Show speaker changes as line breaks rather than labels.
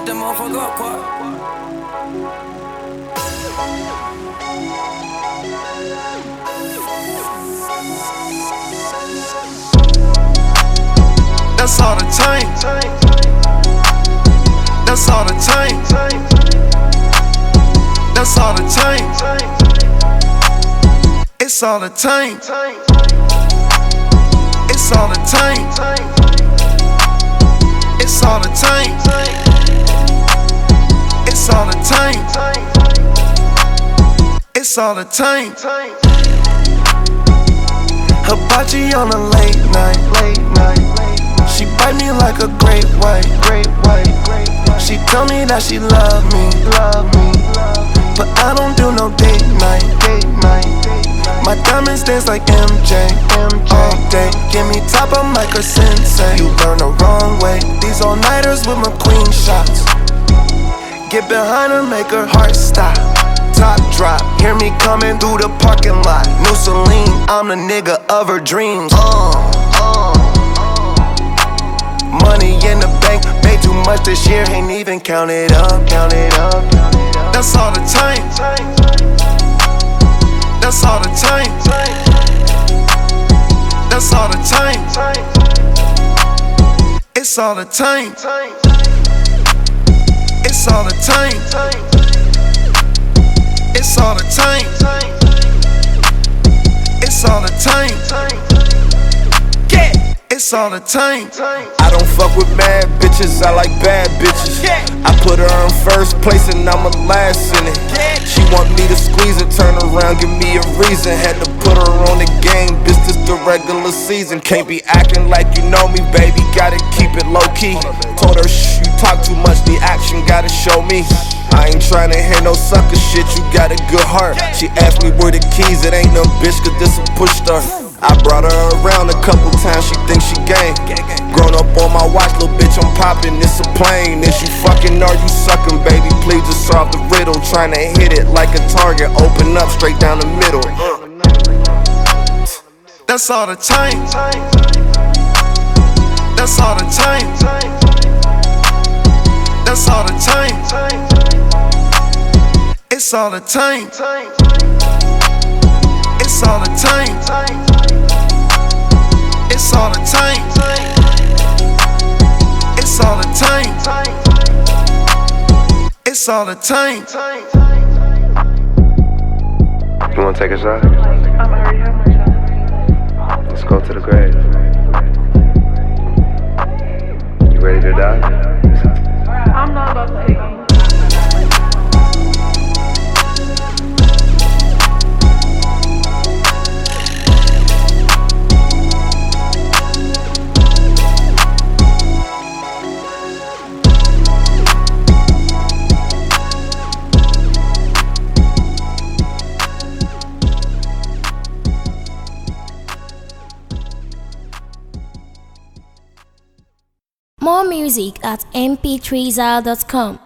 that motherfucker up, boy.
That's all the time. That's all the time. That's all the time. It's all the time. It's all the time. It's all the time. It's all the time. It's all the time. Hibachi on a late night. She bite me like a great white. She tell me that she love me, but I don't do no date night. My diamonds dance like MJ all day. Give me top, I'm like a sensei. You learn the wrong way. These all-nighters with my queen shots. Get behind her, make her heart stop. Top drop, hear me coming through the parking lot. New Celine, I'm the nigga of her dreams. Money in the bank, made too much this year, ain't even count it up. That's all the time. That's all the time. That's all the time. It's all the time. It's all the time. It's all the time. It's all the time. It's all the time.
I don't fuck with mad bitches, I like bad bitches. I put her in first place and I'm a last in it. She want me to squeeze her, turn around, give me a reason. Had to put her on the game, bitch, this the regular season. Can't be acting like you know me, baby, gotta keep it low key. Told her, shh, you talk too much, the action gotta show me. I ain't tryna hear no sucker shit, you got a good heart. She asked me where the keys, it ain't no bitch, cause this a push start. I brought her around a couple times, she thinks she gang. Grown up on my watch, little bitch, I'm poppin', it's a plane. Is you fucking or you suckin', baby, please just solve the riddle. Tryna hit it like a target, open up straight down the middle.
That's all the time. That's all the time. That's all the time. It's all the time. It's all the time. It's all the time. It's all the time. It's all the time.
You wanna take a shot?
I already have my shot.
Let's go to the grave. You ready to die?
I'm not about to take you.
More music at mp3zal.com.